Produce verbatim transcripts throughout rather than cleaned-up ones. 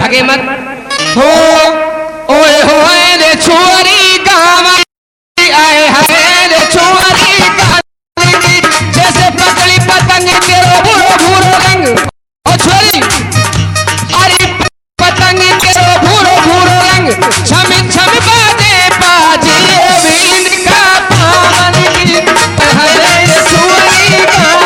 भागे मत हो। ओए होए रे छोरी गाँव आए हाय रे छोरी जैसे पतली पतंग तेरो भूरो भूरो रंग। ओ छोरी अरे पतंग तेरो भूरो भूरो रंग छम छम बाजे बाजे बिंद का पावन की हरे छोरी गाँव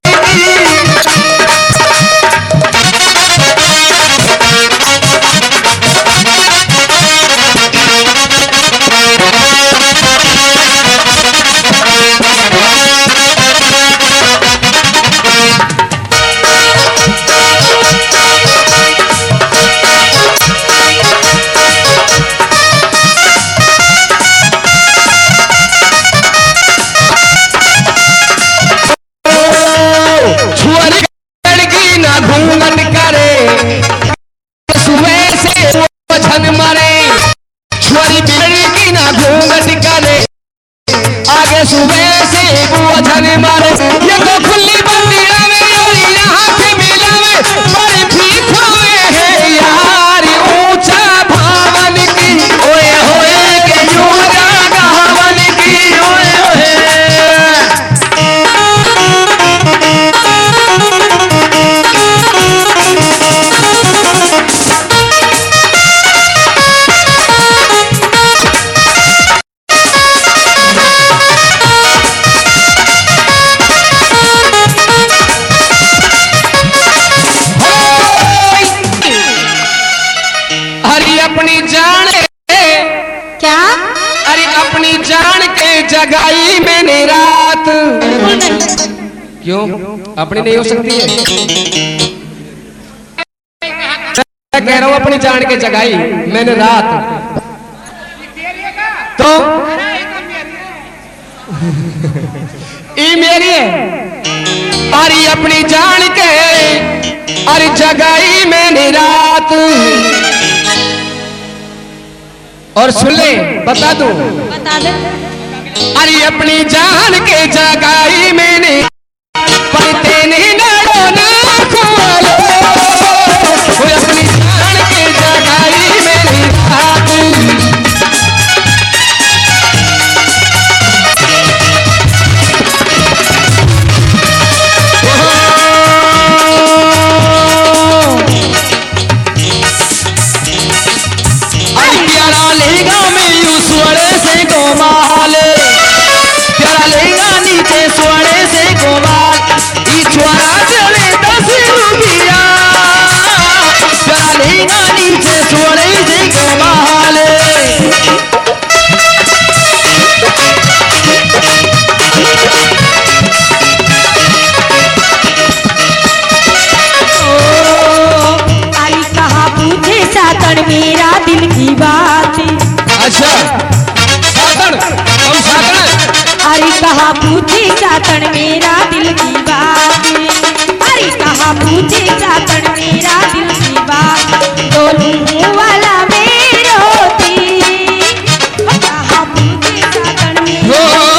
सुबह से बुझन मारे ये तो खुली बंदिया में और यहाँ पे मेला में बड़ी भीख में है यार ऊंचा भावन की ओए होए के जोरा गावन की ओए होए। अपनी जान क्या? अरे अपनी जान के जगाई मैंने रात। क्यों अपनी नहीं हो सकती है? मैं कह रहा हूं अपनी जान के जगाई मैंने रात तो ये मेरी है। अरे अपनी जान के अरे जगाई मैंने रात। और सुन ले बता दूं बता दे। अरे अपनी जान के जगाई मैंने पर तेने नाड़ो ना खोलो अपनी जान के जगाई मैंने रात। प्यारा लेगा में यू स्वरे से गोमाल प्यारा लेगा नीचे स्वरे से गोमाल ईश्वरा चले दस रुपया प्यारा लेगा नीचे स्वरे से गोमाल। अरे कहाँ पूछे सातन मेरा दिल की बात। अच्छा सातन हम सातन। अरे कहाँ पूछे सातन मेरा दिल की बात। अरे कहाँ पूछे सातन मेरा दिल की बात। डोलू वाला मेरो थी कहाँ पूछे सातन मेरा।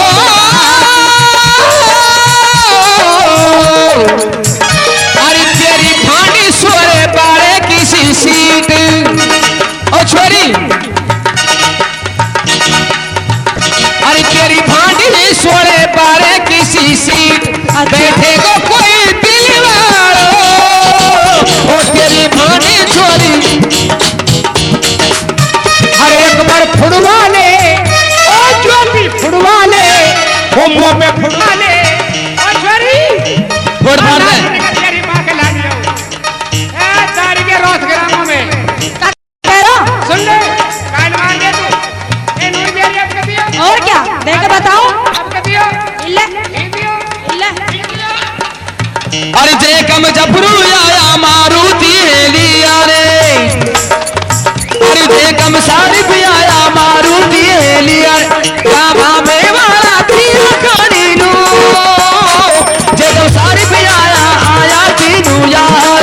अरे तेरी फांडी सोरे बारे किसी सीट ओ छोरी अरे तेरी फांडी सोरे बारे किसी सीट बैठे को कोई दिल वालो ओ तेरी फांडी छोरी। अरे एक बार फुड़वाले ओ जो भी फुड़वाले वो मुंह में फुड़वाले ओ छोरी फुड़ मार दे तेरी मां के लाग जाओ ए तारी के रोज ग्रामों में सुन ले कान मार दे तू ए नूर बेरी अब कभी और क्या देख के बताओ अब कभी इल्ले इल्ले। अरे जे कम जबरू आया मारुति हेलिया रे अरे जे कम सारी भी आया मारुति हेलिया कामा में वाला थी खानी नु जे कम सारी भी आया आया तीनू यार।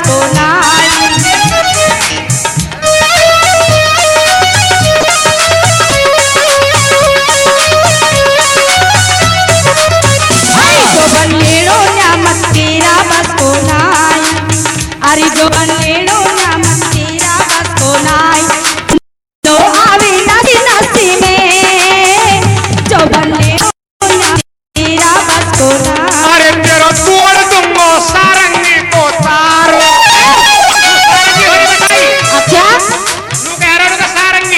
को नाई जो बनेड़ो न्यामत तेरा बस को नाई अरे जो बनेड़ो न्यामत तेरा बस को नाई